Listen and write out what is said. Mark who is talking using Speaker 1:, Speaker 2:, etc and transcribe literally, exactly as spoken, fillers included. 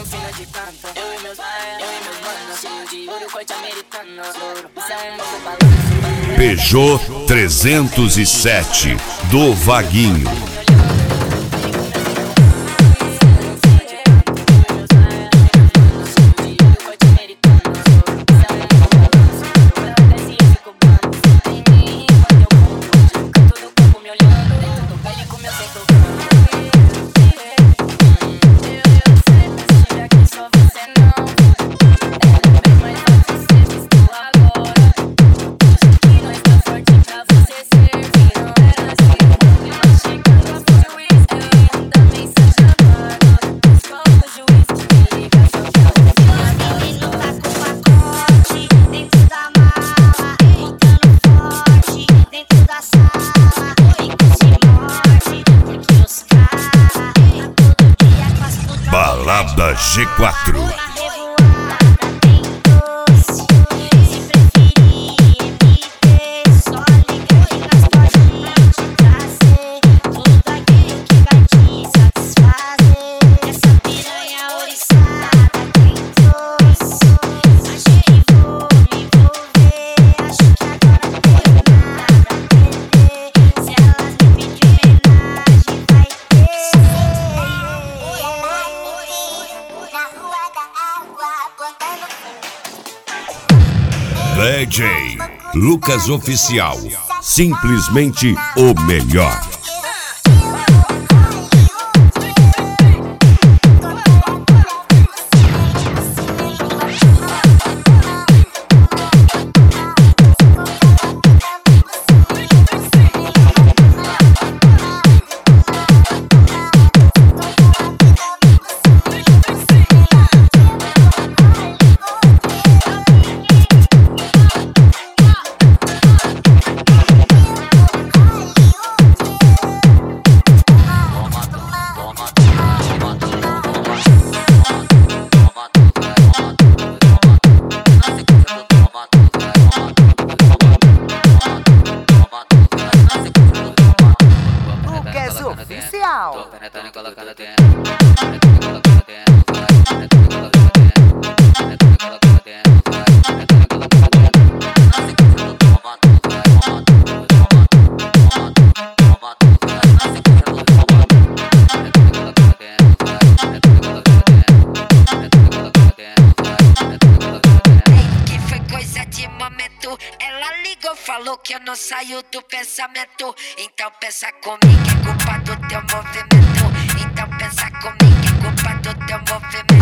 Speaker 1: não fina de canto. Eu e meus, eu e meus manos, cheio de ouro, corte americano. Isso é um novo balanço.
Speaker 2: Peugeot trezentos e sete do Vaguinho. Balada G quatro. D J Lucas Oficial, simplesmente o melhor.
Speaker 3: Oficial.
Speaker 4: Tô penetrando e colocando dentro.
Speaker 5: Que foi coisa de momento. Ela ligou, falou que eu não saio do pensamento. Então pensa comigo, é culpa do teu movimento. Então pensa comigo, é culpa do teu movimento.